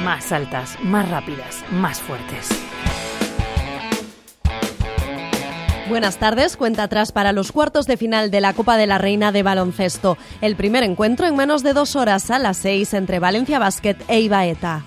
más altas, más rápidas, más fuertes. Buenas tardes, cuenta atrás para los cuartos de final de la Copa de la Reina de baloncesto. El primer encuentro en menos de 2 horas, a las 6, entre Valencia Basket e Ibaeta.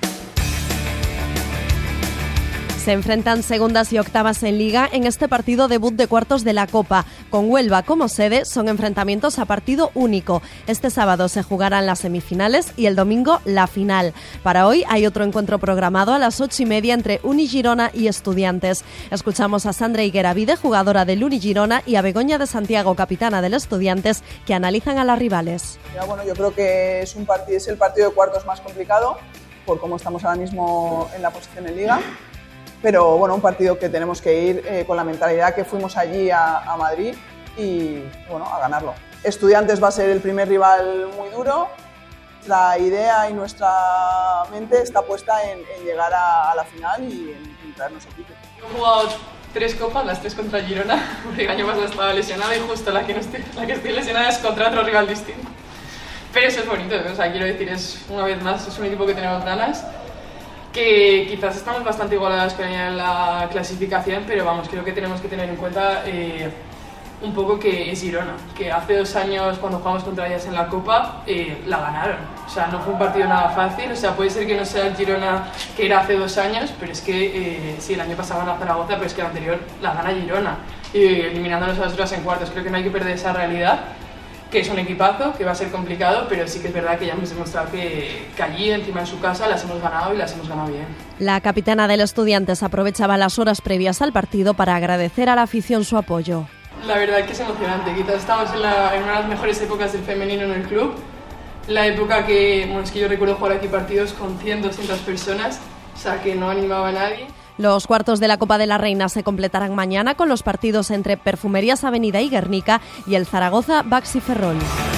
Se enfrentan segundas y octavas en Liga en este partido debut de cuartos de la Copa. Con Huelva como sede, son enfrentamientos a partido único. Este sábado se jugarán las semifinales y el domingo la final. Para hoy hay otro encuentro programado a las 8:30 entre Uni Girona y Estudiantes. Escuchamos a Sandra Higueravide, jugadora del Uni Girona, y a Begoña de Santiago, capitana del Estudiantes, que analizan a las rivales. Yo creo que es el partido de cuartos más complicado, por cómo estamos ahora mismo en la posición en Liga. Pero bueno, un partido que tenemos que ir con la mentalidad que fuimos allí a Madrid y a ganarlo. Estudiantes va a ser el primer rival muy duro. La idea y nuestra mente está puesta en llegar a la final y en traernos el título. He jugado 3 copas, las 3 contra Girona, porque el año pasado estaba lesionada y justo la que estoy lesionada es contra otro rival distinto. Pero eso es bonito, quiero decir, una vez más, es un equipo que tenemos ganas, que quizás estamos bastante igualadas con ella en la clasificación, pero creo que tenemos que tener en cuenta un poco que es Girona, que hace 2 años cuando jugamos contra ellas en la Copa la ganaron. No fue un partido nada fácil, puede ser que no sea el Girona que era hace 2 años, pero es que sí, el año pasado ganó Zaragoza, pero es que el anterior la gana Girona, eliminándonos a las otras en cuartos. Creo que no hay que perder esa realidad, que es un equipazo, que va a ser complicado, pero sí que es verdad que ya hemos demostrado que allí, encima en su casa, las hemos ganado y las hemos ganado bien. La capitana del Estudiantes aprovechaba las horas previas al partido para agradecer a la afición su apoyo. La verdad es que es emocionante, quizás estamos en una de las mejores épocas del femenino en el club, la época que yo recuerdo jugar aquí partidos con 100, 200 personas, que no animaba a nadie. Los cuartos de la Copa de la Reina se completarán mañana con los partidos entre Perfumerías Avenida y Guernica y el Zaragoza Baxi Ferrol.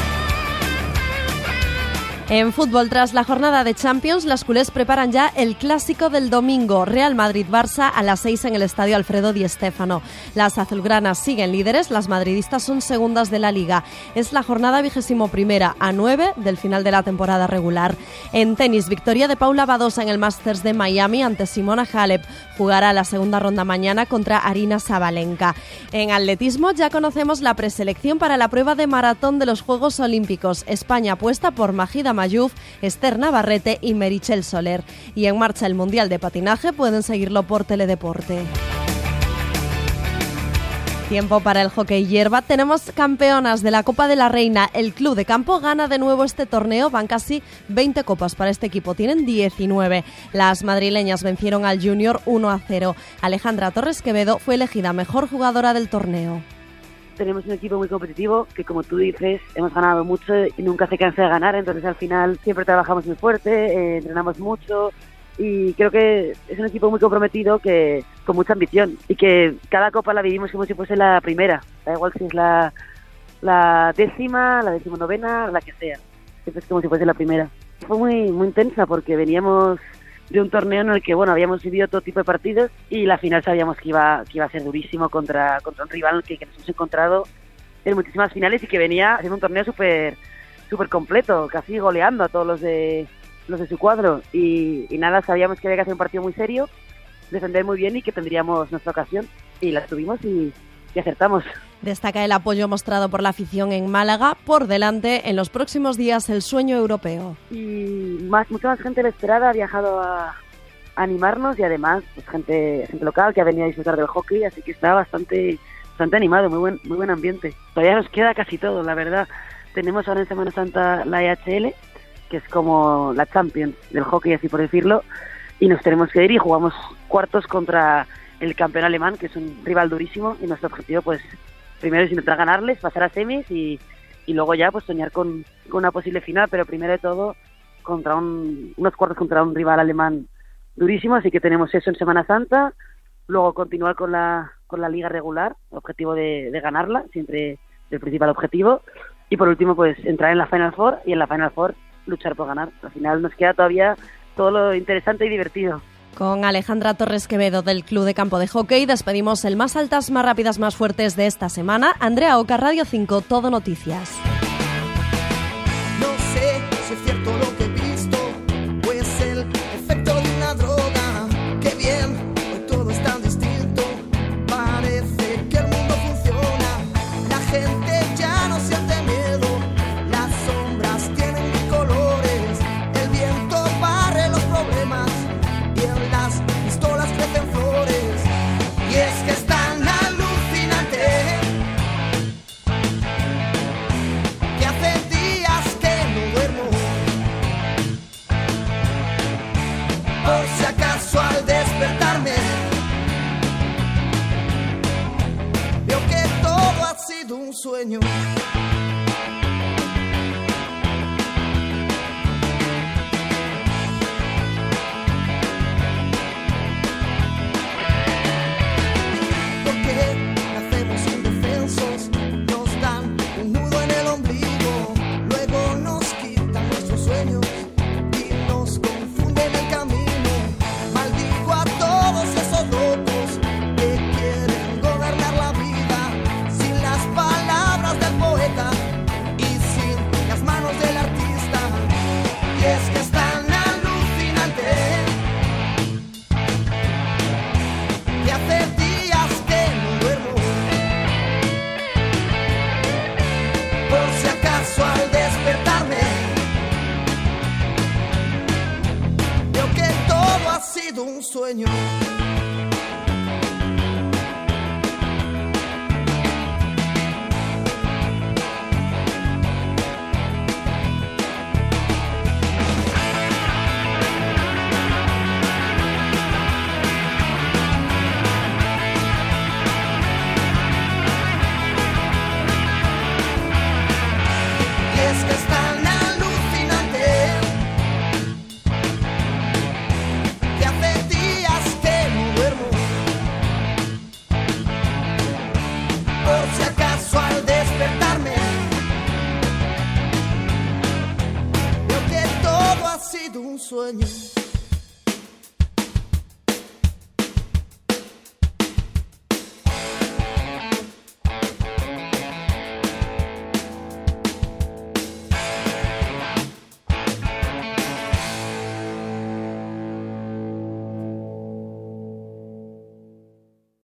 En fútbol, tras la jornada de Champions, las culés preparan ya el clásico del domingo, Real Madrid-Barça, a las 6 en el estadio Alfredo Di Stéfano. Las azulgranas siguen líderes, las madridistas son segundas de la Liga. Es la jornada 21ª, a 9 del final de la temporada regular. En tenis, victoria de Paula Badosa en el Masters de Miami ante Simona Halep. Jugará la segunda ronda mañana contra Aryna Sabalenka. En atletismo, ya conocemos la preselección para la prueba de maratón de los Juegos Olímpicos. España apuesta por Majida Mayuf, Esther Navarrete y Merichel Soler. Y en marcha el Mundial de Patinaje, pueden seguirlo por Teledeporte. Tiempo para el hockey hierba. Tenemos campeonas de la Copa de la Reina. El Club de Campo gana de nuevo este torneo. Van casi 20 copas para este equipo. Tienen 19. Las madrileñas vencieron al Junior 1-0. Alejandra Torres Quevedo fue elegida mejor jugadora del torneo. Tenemos un equipo muy competitivo que, como tú dices, hemos ganado mucho y nunca se cansa de ganar, entonces al final siempre trabajamos muy fuerte, entrenamos mucho y creo que es un equipo muy comprometido, que con mucha ambición, y que cada copa la vivimos como si fuese la primera, da igual si es la 10ª, la 19ª, la que sea, siempre es como si fuese la primera. Fue muy intensa porque veníamos de un torneo en el que habíamos vivido todo tipo de partidos y la final sabíamos que iba a ser durísimo contra un rival que nos hemos encontrado en muchísimas finales y que venía haciendo un torneo súper completo, casi goleando a todos los de su cuadro y nada, sabíamos que había que hacer un partido muy serio, defender muy bien y que tendríamos nuestra ocasión y la tuvimos y acertamos. Destaca el apoyo mostrado por la afición en Málaga. Por delante, en los próximos días, el sueño europeo. Y mucha más gente de la esperada ha viajado a animarnos y además gente local que ha venido a disfrutar del hockey, así que está bastante animado, muy buen ambiente. Todavía nos queda casi todo, la verdad. Tenemos ahora en Semana Santa la EHL, que es como la Champions del hockey, así por decirlo, y nos tenemos que ir y jugamos cuartos contra el campeón alemán, que es un rival durísimo, y nuestro objetivo primero es intentar ganarles, pasar a semis y luego ya soñar con una posible final, pero primero de todo contra unos cuartos contra un rival alemán durísimo, así que tenemos eso en Semana Santa, luego continuar con la liga regular, objetivo de ganarla, siempre el principal objetivo, y por último entrar en la Final Four y en la Final Four luchar por ganar. Al final nos queda todavía todo lo interesante y divertido. Con Alejandra Torres Quevedo del Club de Campo de Hockey despedimos el Más Altas, Más Rápidas, Más Fuertes de esta semana. Andrea Oca, Radio 5, Todo Noticias. No sé si es cierto lo que he visto, pues el efecto sueño. Un sueño.